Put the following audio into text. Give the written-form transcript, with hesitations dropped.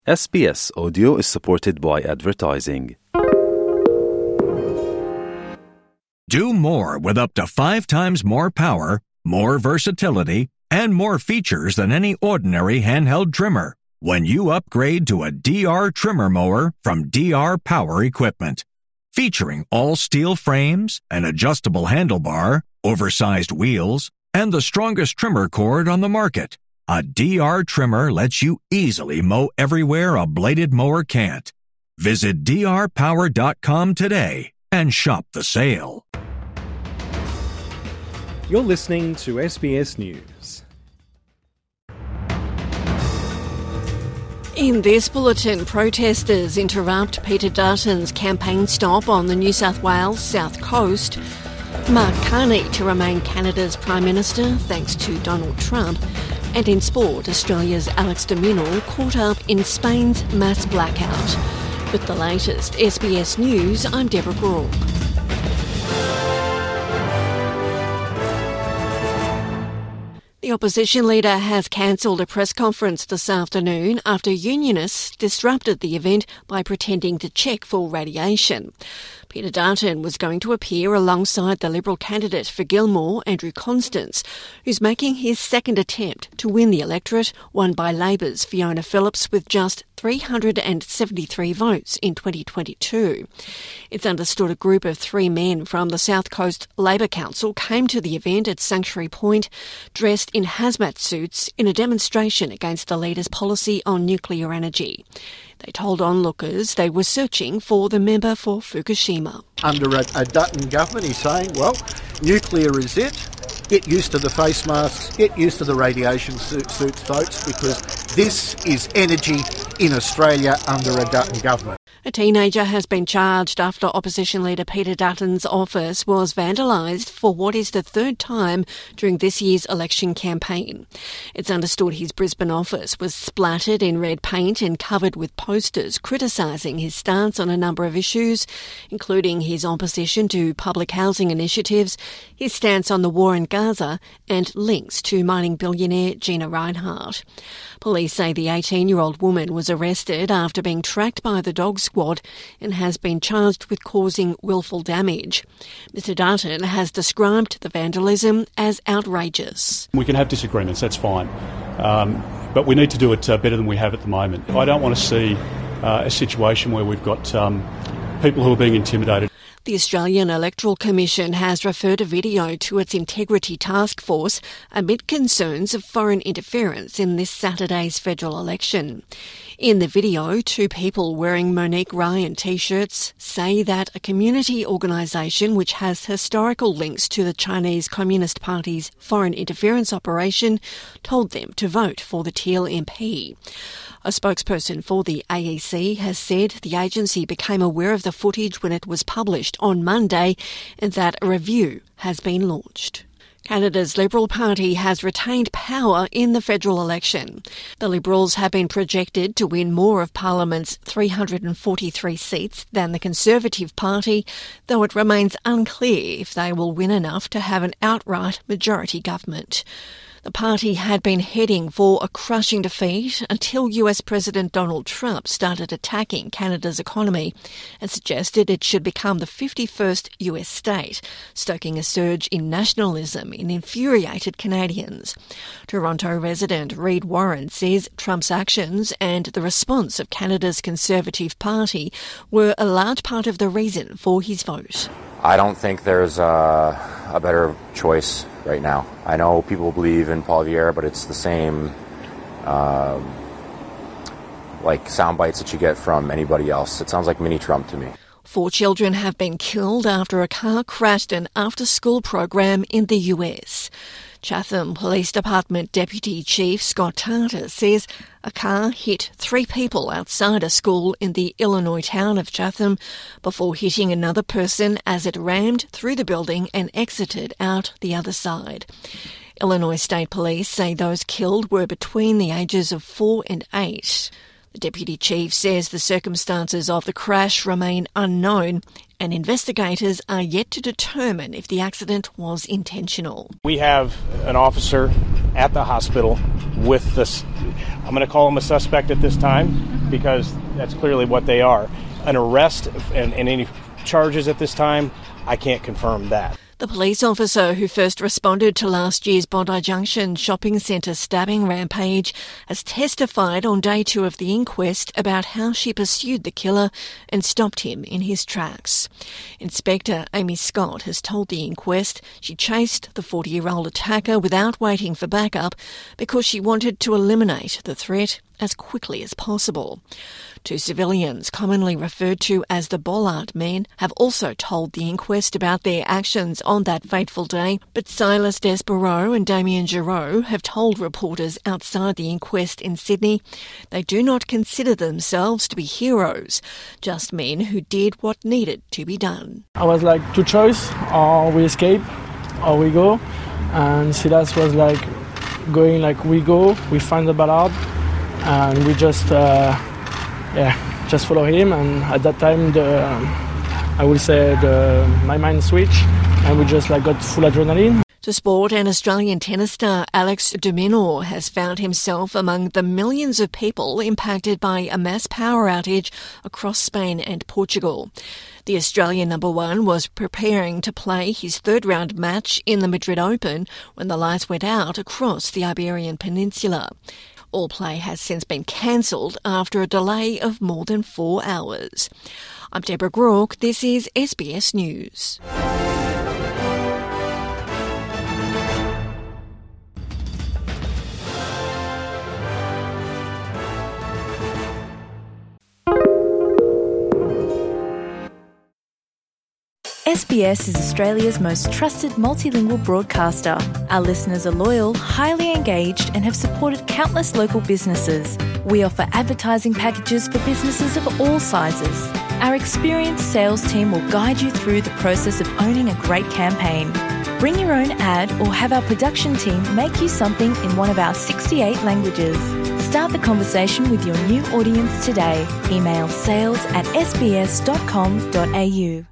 SBS Audio is supported by advertising. Do more with up to 5 times more power, more versatility, and more features than any ordinary handheld trimmer when you upgrade to a DR trimmer mower from DR Power Equipment. Featuring all steel frames, an adjustable handlebar, oversized wheels, and the strongest trimmer cord on the market. A DR trimmer lets you easily mow everywhere a bladed mower can't. Visit drpower.com today and shop the sale. You're listening to SBS News. In this bulletin, protesters interrupt Peter Dutton's campaign stop on the New South Wales South Coast. Mark Carney to remain Canada's Prime Minister thanks to Donald Trump. And in sport, Australia's Alex de Minaur caught up in Spain's mass blackout. With the latest SBS News, I'm Deborah Groarke. The opposition leader has cancelled a press conference this afternoon after unionists disrupted the event by pretending to check for radiation. Peter Dutton was going to appear alongside the Liberal candidate for Gilmore, Andrew Constance, who's making his second attempt to win the electorate, won by Labor's Fiona Phillips with just 373 votes in 2022. It's understood a group of 3 men from the South Coast Labor Council came to the event at Sanctuary Point dressed in hazmat suits in a demonstration against the leader's policy on nuclear energy. They told onlookers they were searching for the member for Fukushima. Under a Dutton government, he's saying, well, nuclear is it. Get used to the face masks, get used to the radiation suits, folks, because this is energy in Australia under a Dutton government. A teenager has been charged after opposition leader Peter Dutton's office was vandalised for what is the 3rd time during this year's election campaign. It's understood his Brisbane office was splattered in red paint and covered with posters criticising his stance on a number of issues, including his opposition to public housing initiatives, his stance on the war in Gaza, and links to mining billionaire Gina Rinehart. Police say the 18-year-old woman was arrested after being tracked by the dog squad and has been charged with causing willful damage. Mr Dutton has described the vandalism as outrageous. We can have disagreements, that's fine, but we need to do it better than we have at the moment. I don't want to see a situation where we've got people who are being intimidated. The Australian Electoral Commission has referred a video to its Integrity Task Force amid concerns of foreign interference in this Saturday's federal election. In the video, 2 people wearing Monique Ryan T-shirts say that a community organisation which has historical links to the Chinese Communist Party's foreign interference operation told them to vote for the Teal MP. A spokesperson for the AEC has said the agency became aware of the footage when it was published on Monday and that a review has been launched. Canada's Liberal Party has retained power in the federal election. The Liberals have been projected to win more of Parliament's 343 seats than the Conservative Party, though it remains unclear if they will win enough to have an outright majority government. The party had been heading for a crushing defeat until US President Donald Trump started attacking Canada's economy and suggested it should become the 51st US state, stoking a surge in nationalism in infuriated Canadians. Toronto resident Reid Warren says Trump's actions and the response of Canada's Conservative Party were a large part of the reason for his vote. I don't think there's a better choice right now. I know people believe in Paul Vieira, but it's the same sound bites that you get from anybody else. It sounds like mini Trump to me. 4 children have been killed after a car crashed an after-school program in the US. Chatham Police Department Deputy Chief Scott Tarter says a car hit 3 people outside a school in the Illinois town of Chatham before hitting another person as it rammed through the building and exited out the other side. Illinois State Police say those killed were between the ages of 4 and 8. The Deputy Chief says the circumstances of the crash remain unknown and investigators are yet to determine if the accident was intentional. We have an officer at the hospital with this, I'm going to call him a suspect at this time, because that's clearly what they are. An arrest and any charges at this time, I can't confirm that. The police officer who first responded to last year's Bondi Junction shopping centre stabbing rampage has testified on day 2 of the inquest about how she pursued the killer and stopped him in his tracks. Inspector Amy Scott has told the inquest she chased the 40-year-old attacker without waiting for backup because she wanted to eliminate the threat as quickly as possible. 2 civilians, commonly referred to as the Bollard men, have also told the inquest about their actions on that fateful day, but Silas Desborough and Damien Giroux have told reporters outside the inquest in Sydney they do not consider themselves to be heroes, just men who did what needed to be done. I was like, 2 choices, or we escape or we go, and Silas was like going like we go, we find the Ballard, and we just follow him. And at that time, my mind switched, and we just like got full adrenaline. To sport, and Australian tennis star Alex de Minaur has found himself among the millions of people impacted by a mass power outage across Spain and Portugal. The Australian #1 was preparing to play his 3rd round match in the Madrid Open when the lights went out across the Iberian Peninsula. All play has since been cancelled after a delay of more than 4 hours. I'm Deborah Grook. This is SBS News. SBS is Australia's most trusted multilingual broadcaster. Our listeners are loyal, highly engaged, and have supported countless local businesses. We offer advertising packages for businesses of all sizes. Our experienced sales team will guide you through the process of owning a great campaign. Bring your own ad or have our production team make you something in one of our 68 languages. Start the conversation with your new audience today. Email sales@sbs.com.au.